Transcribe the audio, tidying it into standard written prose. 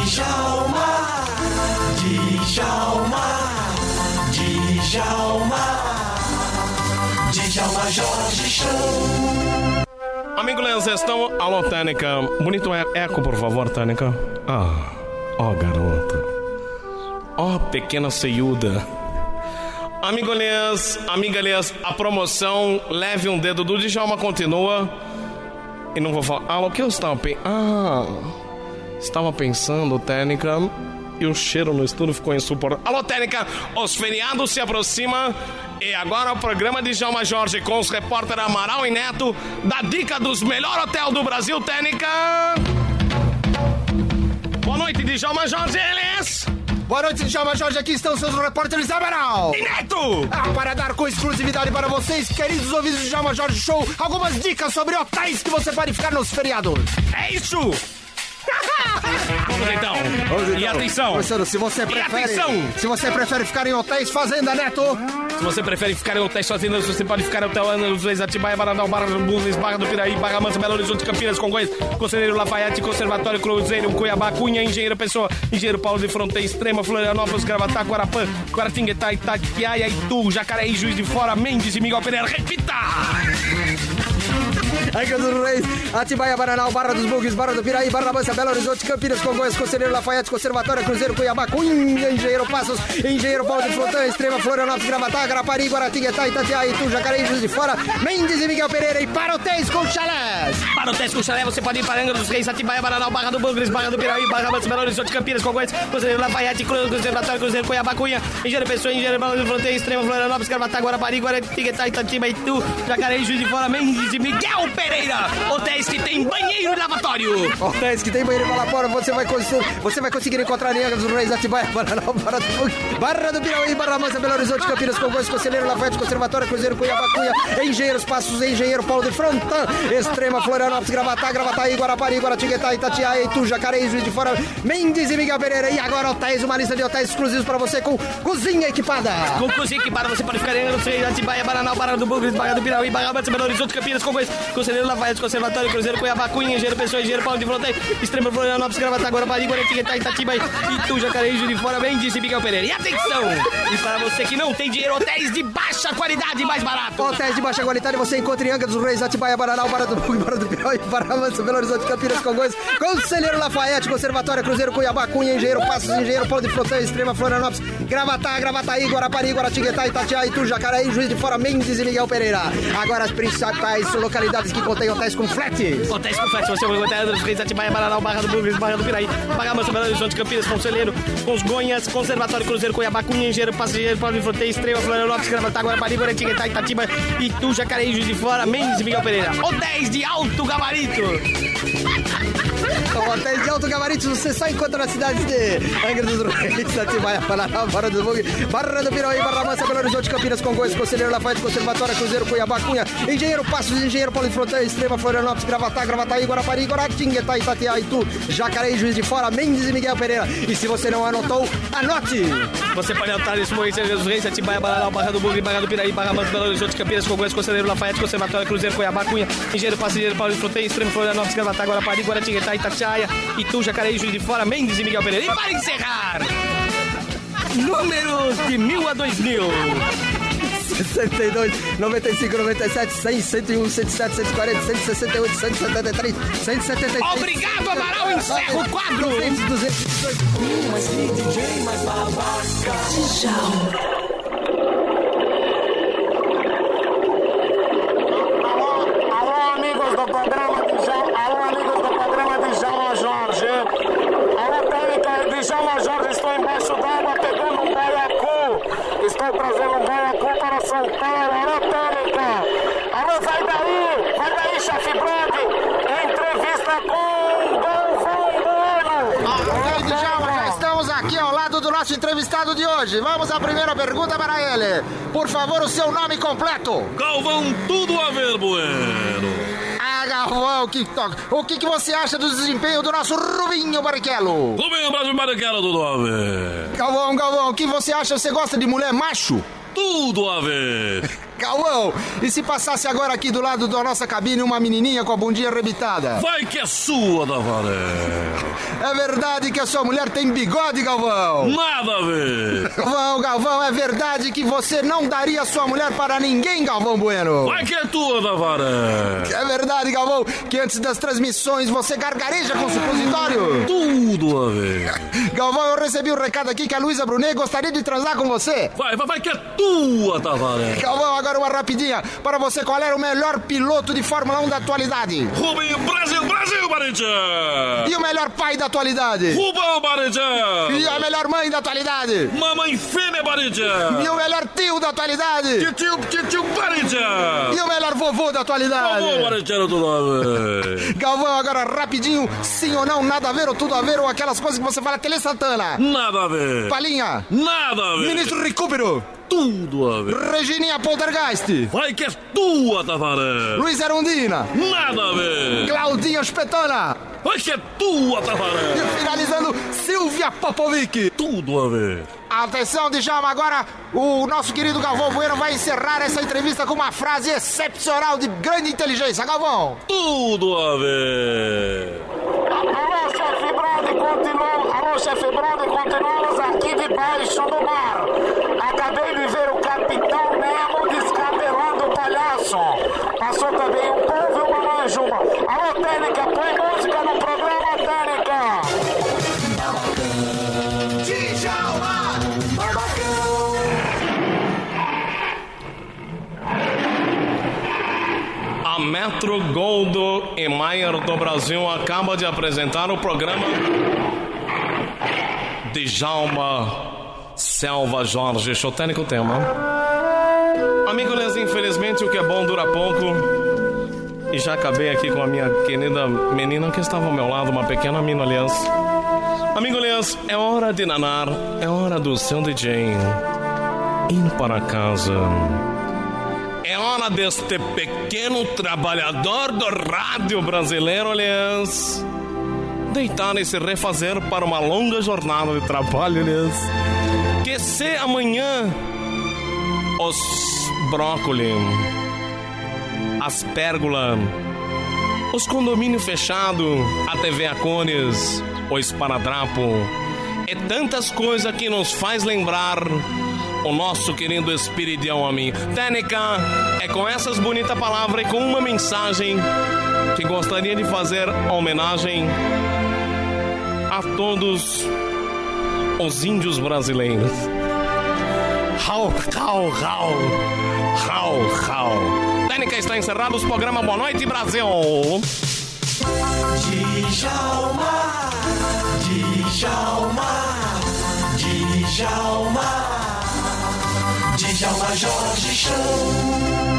Djalma Jorge Show. Amigo Leozestão, alô, Tânica. Bonito eco, por favor, Tânica. Ó, garoto. Ó, pequena ceiuda. Amigo Elias, amiga Elias, a promoção Leve um Dedo do Djalma continua. E não vou falar. O que eu estava pensando? Estava pensando, Tânica, e o cheiro no estúdio ficou insuportável. Alô, Tânica, os feriados se aproximam. E agora o programa de Djalma Jorge com os repórteres Amaral e Neto da dica dos melhores hotéis do Brasil, Tânica. Boa noite, Djalma Jorge, Elias. Boa noite, Djalma Jorge, aqui estão seus repórteres Amaral e Neto. Para dar com exclusividade para vocês, queridos ouvintes do Djalma Jorge Show, algumas dicas sobre hotéis que você pode ficar nos feriados. É isso! Vamos então. E atenção. Se você prefere ficar em hotéis fazenda, Neto. Se você prefere ficar em hotéis fazenda, você pode ficar em hotel Ana, Luiz Atibaia, Baranal, Barra do Búzios, Barra do Piraí, Barra Mansa, Belo Horizonte, Campinas, Congonhas, Conselheiro Lafayette, Conservatório Cruzeiro, Cuiabá, Cunha, Engenheiro Pessoa, Engenheiro Paulo de Fronteira, Extrema, Florianópolis, Gravatá, Guarapã, Guaratinguetá, Itatiaia, Itu, Jacareí, Juiz de Fora, Mendes e Miguel Pereira. Repita! Angra dos Reis, Atibaia, Baranal, Barra dos Bugues, Barra do Piraí, Barra Mansa, Belo Horizonte, Campinas, Congonhas, Conselheiro Lafayette, Conservatório, Cruzeiro, Cuiabá, Cunha, Engenheiro Passos, Engenheiro Paulo de Fronteira, Extrema, Florianópolis, Gravatá, Grapari, Guaratinguetá, Itatiaia, Itu, Jacareí, Juiz de Fora, Mendes e Miguel Pereira. E para hotéis com chalés. Para hotéis com chalé, você pode ir para Angra dos Reis, Atibaia, Baranal, Barra do Bugres, Barra do Piraí, Barra Mansa, Belo Horizonte, Campinas, Congonhas, Conselheiro Lafayette, Conservatório, Cruzeiro, Cuiabá, Cunha, Engenheiro Pessoa, Engenheiro Paulo de Fronteira, Extrema, Florianópolis, Gravatá, Guarapari, Guaratinguetá, Itatiaia, Itu, Jacareí, Juiz de Fora, Mendes e Miguel Pereira. Hotéis que tem banheiro e lavatório. Hotéis que tem banheiro e lavatório, você vai conseguir encontrar em Angra dos Reis, Atibaia, Baranal, Barra do Piraí, Barra Mansa, Belo Horizonte, Campinas, Congonhas, Conselheiro Lafayette, Conservatório, Cruzeiro, Cuiabá, Cunha, Engenheiros Passos, Engenheiro Paulo de Frontan, Extrema, Florianópolis, Gravataí, Guarapari, Guaratinguetá, Itatiaia, Itu, Jacareí, Juiz de Fora, Mendes e Miguel Pereira. E agora hotéis, uma lista de hotéis exclusivos para você com cozinha equipada. Com cozinha equipada, você pode ficar em Angra dos Reis, Atibaia, Baranal, Barra do Bugres, Barra do Piraí, Barra Mansa, Belo Horizonte, Campinas, Congonhas, Conselheiro Lafayette, Conservatório, Cruzeiro, Cuiabá, Cunha, Engenheiro Pessoa, Engenheiro Paulo de Fronteira, Extrema, Florianópolis, Gravatá, Guarapari, Guaratinguetá, Itatiba, Itu, Jacareí, Juiz de Fora, Mendes e Miguel Pereira. E atenção! E para você que não tem dinheiro, hotéis de baixa qualidade mais barato. Hotéis de baixa qualidade você encontra em Angra dos Reis, Atibaia, Baranal, Barra do Bugre, Barra do Piraí, Barra Mansa, Belo Horizonte, Campinas, Congonhas, Conselheiro Lafayette, Conservatório, Cruzeiro, Cuiabá, Cunha, Engenheiro Passos, Engenheiro Paulo de Fronteira, Extrema, Florianópolis, Gravataí, Guarapari, Guaratinguetá, Itatiaia, Itu, Jacareí, Juiz de Fora, Mendes e Miguel Pereira. Agora as principais localidades que contêm hotéis com flat. Hotéis com flat, você vai encontrar Angra dos Reis, Atibaia, Baranal, Barra do Bugres, Barra do Piraí, Barra Mansa, Belo Horizonte, Campinas, Conselheiro, Congonhas, Conservatório, Cruzeiro, Cuiabá, Cunha, Engenheiro Passos, Engenheiro Paulo de Fronteira, Extrema, Florianópolis, Gravatá, Guarapari, Guaratinguetá, Itatiba, Itu, Jacareí, Juiz de Fora, Mendes e Miguel Pereira. Hotéis de alto gabarito. Hotéis de alto gabarito você só encontra nas cidades de Angra dos Reis, Atibaia, Baranal, Barra do Bugre, Barra do Piraí, Barra Mansa, Belo Horizonte, Campinas, Congonhas, Conselheiro Lafayette, Conservatório, Cruzeiro, Cuiabá, Cunha, Engenheiro Passos, Engenheiro Paulo de Fronteira, Extrema, Florianópolis, Gravataí, Guarapari, Guaratinguetá, Itatiaia, Itu, Jacareí, Juiz de Fora, Mendes e Miguel Pereira. E se você não anotou, anote! Você pode anotar nesse momento Angra dos Reis, Atibaia, Baranal, Barra do Bugre, Barra do Piraí, Barra Mansa, Belo Horizonte, Campinas, Congonhas, Conselheiro Lafayette, Conservatório, Cruzeiro, Cuiabá, Cunha, Engenheiro Passos, Engenheiro Paulo de Fronteira, Extrema, Florianópolis, Gravatá, Guarapari, Guaratinguetá, Itatiaia, Itu, Jacareí, Juiz de Fora, Mendes e Miguel Pereira. E para encerrar, números de 1000 a 2000. 62, 95, 97, 100, 101, 107, 140, 168, 173, 176. Obrigado, Amaral, encerra o quadro. 200, 218. Mas que DJ mais babaca. Djalma. Alô, amigos do programa de Djalma Jorge. Alô, técnica de Djalma Jorge, estou embaixo d'água pegando um baiacu. Estou trazendo um baiacu para São Paulo. Alô, técnica. Alô, vai daí, chefe Brad. Entrevista com Galvão Bueno. Ok, Djalma, já estamos aqui ao lado do nosso entrevistado de hoje. Vamos à primeira pergunta para ele. Por favor, o seu nome completo. Galvão, tudo a ver, Bueno. Galvão, o que você acha do desempenho do nosso Rubinho Barrichello? Rubinho Barrichello, tudo a ver. Galvão, o que você acha? Você gosta de mulher macho? Tudo a ver. Galvão, e se passasse agora aqui do lado da nossa cabine uma menininha com a bundinha arrebitada? Vai que é sua, Tafarel. É verdade que a sua mulher tem bigode, Galvão? Nada a ver. Galvão, é verdade que você não daria a sua mulher para ninguém, Galvão Bueno? Vai que é tua, Tafarel. É verdade, Galvão, que antes das transmissões você gargareja com supositório? Tudo a ver. Galvão, eu recebi um recado aqui que a Luísa Brunet gostaria de transar com você. Vai que é tua, Tafarel. Galvão, agora uma rapidinha. Para você, qual era o melhor piloto de Fórmula 1 da atualidade? Rubem, Brasil, Barigã. E o melhor pai da atualidade? Rubão, Barigã. E a melhor mãe da atualidade? Mamãe fêmea, Barigã. E o melhor tio da atualidade? Tio, Barigã. E o melhor vovô da atualidade? Vovô, Barigã, tudo a ver. Galvão, agora rapidinho, sim ou não, nada a ver ou tudo a ver, ou aquelas coisas que você fala, Tele Santana. Nada a ver. Palinha. Nada a ver. Ministro Recupero. Tudo a ver. Regininha Poltergeist. Vai que é tua, Tafarel. Luiz Erundina. Nada a ver. Claudinha Espetana. Vai que é tua, Tafarel. E finalizando, Silvia Popovic. Tudo a ver. Atenção, Djalma, agora o nosso querido Galvão Bueno vai encerrar essa entrevista com uma frase excepcional de grande inteligência. Galvão. Tudo a ver. Alô, chefe Brode, continuamos aqui debaixo do mar. Acabei de ver o Capitão Nemo descabelando o palhaço. Passou também um povo e uma manjuma. Alô, Técnica, põe música no programa, Técnica. Djalma, babacão. A Metro Gold e Maier do Brasil acaba de apresentar o programa Djalma Selva Jorge. Show técnico tema. Amigos, infelizmente o que é bom dura pouco. E já acabei aqui com a minha querida menina que estava ao meu lado, uma pequena mina, aliás. Amigos, é hora de nanar, é hora do seu DJ ir para casa. É hora deste pequeno trabalhador do rádio brasileiro, aliás, deitar e se refazer para uma longa jornada de trabalho, aliás. Que se amanhã os brócolis, as pérgolas, os condomínios fechados, a TV a cores, o esparadrapo e tantas coisas que nos faz lembrar o nosso querido Espiridião a mim. Técnica, é com essas bonitas palavras e com uma mensagem que gostaria de fazer homenagem a todos os índios brasileiros. Rau, rau, rau, rau, rau. Técnica, está encerrado os programas. Boa noite, Brasil. Djalma, Djalma, Djalma, Djalma Jorge Show.